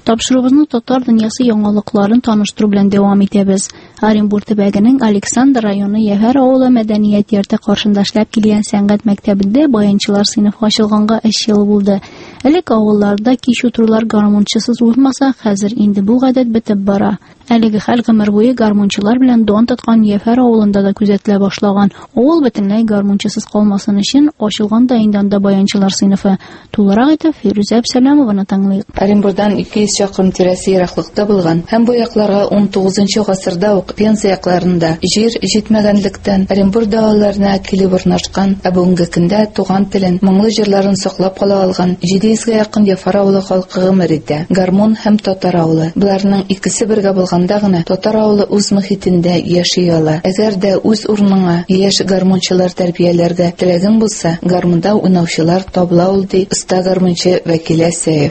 Тапшырыбызны татар дөньясы яңалыкларын таныштыру белән дәвам итәбез. Оренбур төбәгенең Александр районы Яфар авылы мәдәният йорты каршында эшләп килгән сәнгать мәктәбендә баянчылар сыйныфы ачылганга 3 ел булды. Элек авылларда кич утырулар гармунчысыз узмаса, хәзер инде бу гадәт бетеп бара. Әлеге хәл гомер буе гармунчылар белән дан тоткан Яфар авылында да күзәтелә башлаган. Авыл бөтенләй гармунчысыз калмасын өчен ачылган да инде анда баянчылар сыйныфы. Тулырак итеп Фирүзә Әбсәләмованы тыңлыйк. Оренбурдан 200 чакрым тирәсе ераклыкта булган һәм бу якларга 19 гасырда ук Пенза якларында җир җитмәгәнлектән Оренбур дәваларына килеп урнашкан, ә бүгенге көндә туган телен, моңлы җырларын саклап кала алган 700 га якын Яфар авылы халкы гомер итә. Гармун һәм татар авылы. Буларның икесе бергә булганда гына татар авылы үз мөхитендә яши ала. Әгәр дә үз урыныңа яшь гармунчылар тәрбияләргә теләгең булса, гармунда уйнаучылар табыла ул ди оста гармунчы Вәкил Әсәев.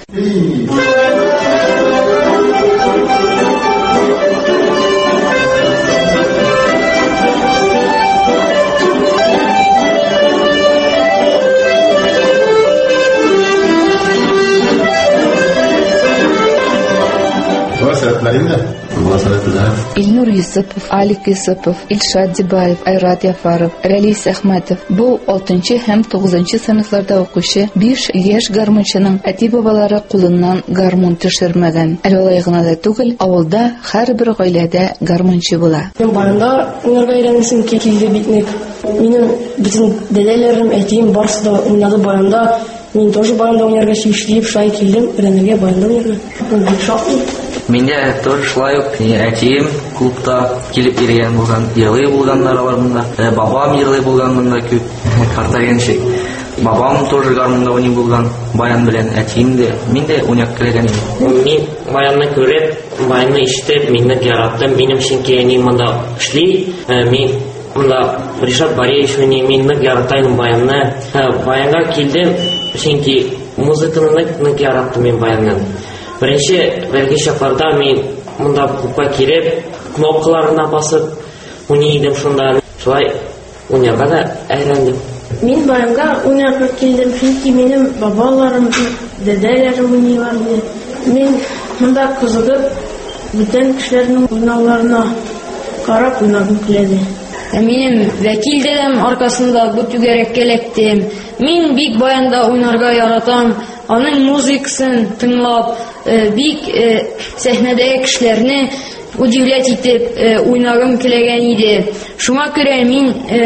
Илнур Юсупов, Алик Юсупов, Илшат Дибаев, Айрат Яфаров, Рәлис Әхмәтов. Бу 6 һәм 9 сыйныфларда укучы 5 яшь гармунчының әти-бабалары кулыннан гармун төшермәгән. Әле гына да түгел, авылда һәрбер гаиләдә гармунчы була. Барында уйнарга өйрәнәсем килде битник. Минем бүтән дәдәләрем, әтием барсы да уйнады баянда. Мин тоже баянда уйнарга сөйләп шулай килдем, өйрәнергә баянда уйнарга. Бик шатлы. Миндә тоже шулай ук әтием клубта килеп йөргән булган, йырлый булганнар аларында. Бабам йырлый булганында күп картайганчы. Бабам тоже гармунда уйный булган, баян белән әтием дә, мин дә уйнап кергән идем. Мин баянны күреп, баянны ишетеп, мине яраттым. Минем чөнки әни монда эшли. Мин монда Ришат Бареевич мин яратайм баянны. Баянга килдем, чөнки музыканы нык яраттым мин баянны. Беренче бәлки чакларда мин монда клубка килеп, кнопкаларына басып уйный идем шунда. Шулай уйнарга да өйрәндем. Мин баянга уйнарга килдем, чөнки минем бабаларым, дәдәләрем уйныйлар иде. Мин монда кызыгып, бүтән кешеләрнең уйнауларына карап уйнагым килде. Минем Вәкил дәдәм аркасында бу түгәрәккә эләктем. Мин бик баянда уйнарга яратам. Аның музыкасын тыңлап, бик сәхнәдәге кешеләрне удивлять итеп уйнагым килгән иде. Шуңа күрә мин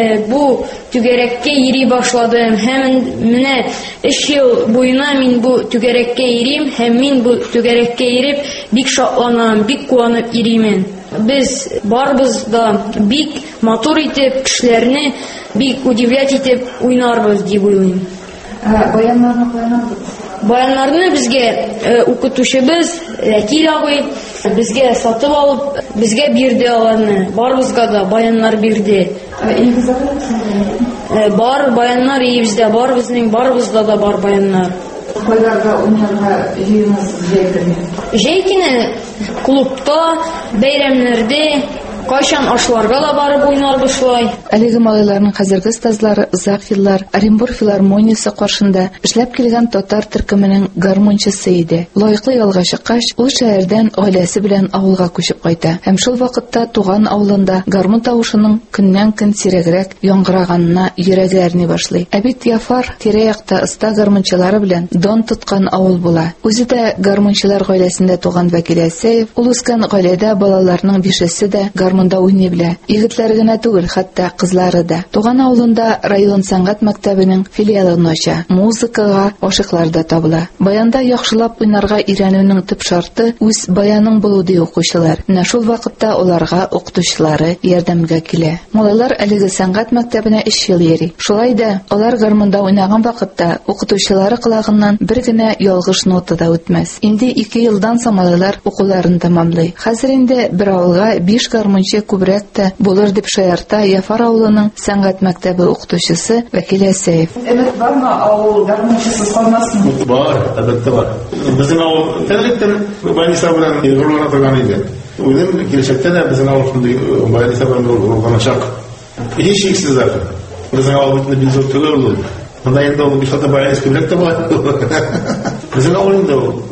бу түгәрәккә йөри башладым. Һәм менә 3 ел буена мин бу түгәрәккә йөрим, һәм мин бу түгәрәккә йөреп бик шатланам, бик куанып йөримен. Без барбыз да бик матур итеп кешеләрне бик удивлять итеп уйнарбыз дип уйлыйм. Баяннарны куянабыз. Баяннарны безгә укытучыбыз Вәкил абый безгә сатып алып, безгә бирде аларны. Барыбызга да баяннар бирде. Бар баяннар иебездә, бар безнең барыбызда да бар баяннар. Кайларга уйнарга җыенасыз җәйгәме? Җәйкене клубта, бәйрәмнәрдә, кайчан ашларга да барып уйнарбыз шулай. Әлеге малайларның хәзерге стазлары озак еллар Оренбур филармониясе каршында эшләп килгән татар төркеменең гармунчысы иде. Лаеклы ялга чыккач, ул шәһәрдән гаиләсе белән авылга күчеп кайта. Һәм шул вакытта туган авылында гармун тавышының көннән-көн сирәгрәк яңгыраганына йөрәге әрни башлый. Ә бит Яфар тирә-якта оста гармунчылары белән дан тоткан авыл була. Үзе дә гармунчылар гаиләсендә туган Вәкил Әсәев, ул үскән гаиләдә балаларның 5-се дә монда уйный белә. Егетләр генә түгел, хәтта кызлары да. Туган авылында район сәнгать мәктәбенең филиалын ача. Музыкага ашыклар да табыла. Баянда яхшылап уйнарга өйрәнүнең төп шарты үз баяның булу ди укучылар. Менә шул вакытта уларга укытучылары ярдәмгә килә. Малайлар әлеге сәнгать мәктәбенә 3 ел йөри. Шулай да алар гармунда уйнаган вакытта укытучылары кылагыннан бер генә ялгыш нота да үтмәс. Инде 2 елдан соң малайлар укуларын тәмамлый. Хәзер инде бер авылга 5 гармун күбрәк тә булыр дип шаярта Яфар авылының сәнгать мәктәбе укытучысы Вәкил Әсәев. Элек бармы авыл гармунчысыз калмасын? Бар, әлбәттә бар. Безнең авыл тәлектән Баяниса белән йөргән торган иде. Уйным киләчәктә дә безнең авыл шундый Баяниса белән булачак. Һичшиксез дә. Безнең авыл бит бик зур түгел. Монда инде ул бишата Баяниса күбрәк тә бар. Безнең авыл инде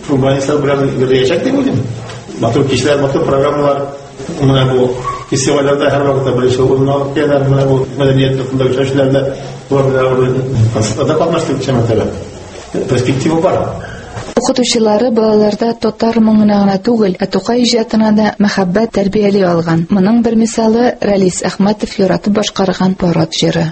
Больницалар белән яшәп дип уйлыйм. Матур кишләр, матур программалар, менә бу фестивальләрдә һәр вакытта беренче урынны алып киләләр, менә бу мәдәният токымында эшләүчеләрдә концертта катнашты чаматара. Перспектива бар. Укытучылары балаларда татар моңына гына түгел, Тукай иҗатына да мәхәббәт тәрбияли алган. Моның бер мисалы Рәлис Әхмәтов яратып башкарган парад җыры.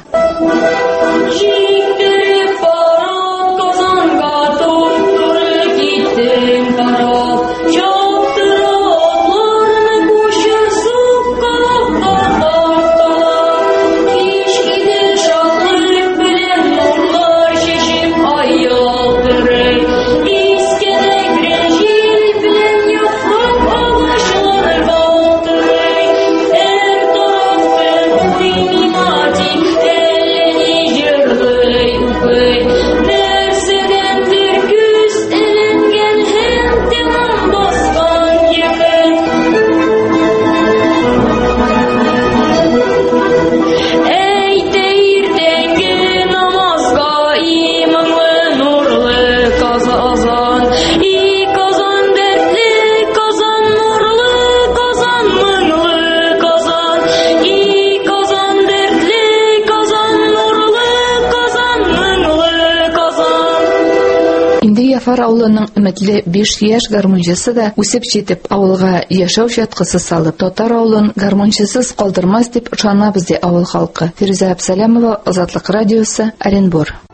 Яфар авылының өметле 5 яшь гармончысы да үсеп җитеп авылга яшәү чаткысы салып, татар авылын гармончысыз калдырмас дип ышанабыз ди авыл халкы. Фируза Абсалямова, Азатлык радиосы, Оренбур.